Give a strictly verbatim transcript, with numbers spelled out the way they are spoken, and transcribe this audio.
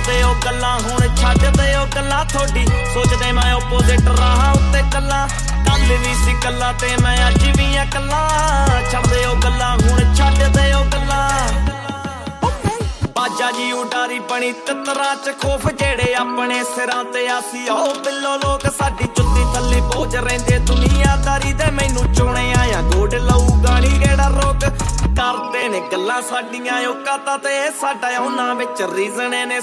ਕਰਦੇ ਉਹ ਗੱਲਾਂ ਹੁਣ ਛੱਡਦੇ ਉਹ ਗੱਲਾਂ ਥੋਡੀ ਸੋਚਦੇ ਮੈਂ ਓਪੋਜ਼ਿਟ ਰਹਾ ਉੱਤੇ ਕੱਲਾ ਕੱਲ ਵੀ ਸੀ ਕੱਲਾ ਤੇ ਮੈਂ ਅੱਜ ਵੀ ਆ ਕੱਲਾ ਛੱਡਦੇ ਉਹ ਗੱਲਾਂ ਹੁਣ ਛੱਡਦੇ ਉਹ ਗੱਲਾਂ ਬਾਜਾ ਜੀ ਉਡਾਰੀ ਬਣੀ ਤਿੱਤਰਾਂ ਚ ਖੋਫ ਜਿਹੜੇ ਆਪਣੇ ਸਿਰਾਂ ਤੇ ਆਸੀ ਉਹ ਬਿੱਲੋ ਲੋਕ ਸਾਡੀ ਜੁੱਤੀ ਥੱਲੇ ਬੋਝ ਰਹਿੰਦੇ ਦੁਨੀਆਦਾਰੀ ਦੇ ਮੈਨੂੰ ਚੁਣੇ ਆਇਆ ਗੋਡ ਲਊ ਗਾਣੀ ਕਿਹੜਾ ਰੋਕ ਕਰਦੇ ਨੇ ਗੱਲਾਂ ਸਾਡੀਆਂ ਔਕਾਤਾਂ ਤੇ ਸਾਡਾ ਉਹਨਾਂ ਵਿੱਚ ਰੀਜ਼ਨ ਨੇ